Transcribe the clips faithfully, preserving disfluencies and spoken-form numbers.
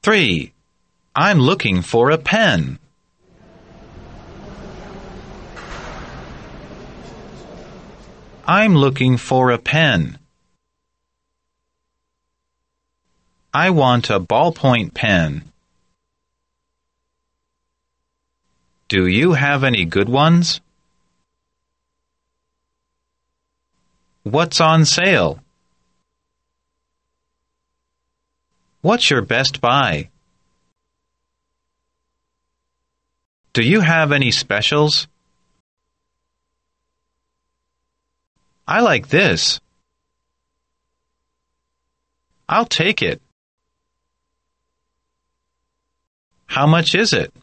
Three. I'm looking for a pen. I'm looking for a pen. I want a ballpoint pen. Do you have any good ones? What's on sale? What's your best buy? Do you have any specials? I like this. I'll take it. How much is it?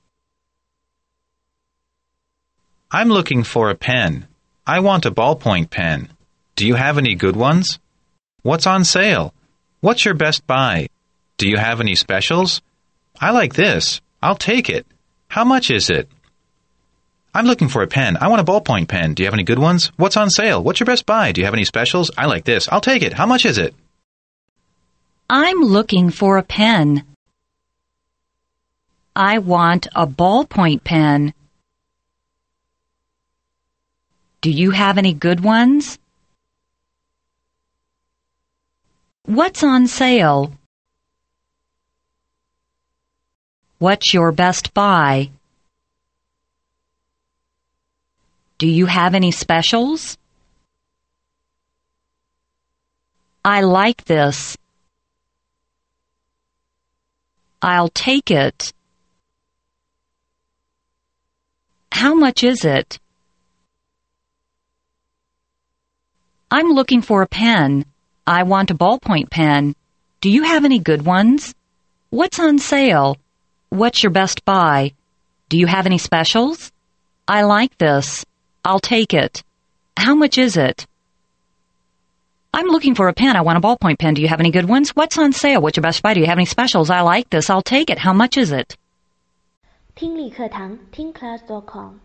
I'm looking for a pen. I want a ballpoint pen. Do you have any good ones? What's on sale? What's your best buy? Do you have any specials? I like this. I'll take it. How much is it? I'm looking for a pen. I want a ballpoint pen. Do you have any good ones? What's on sale? What's your best buy? Do you have any specials? I like this. I'll take it. How much is it? I'm looking for a pen. I want a ballpoint pen. Do you have any good ones? What's on sale? What's your best buy? Do you have any specials? I like this. I'll take it. How much is it? I'm looking for a pen. I want a ballpoint pen. Do you have any good ones? What's on sale? What's your best buy? Do you have any specials? I like this. I'll take it. How much is it? I'm looking for a pen. I want a ballpoint pen. Do you have any good ones? What's on sale? What's your best buy? Do you have any specials? I like this. I'll take it. How much is it? 听力课堂听 class dot com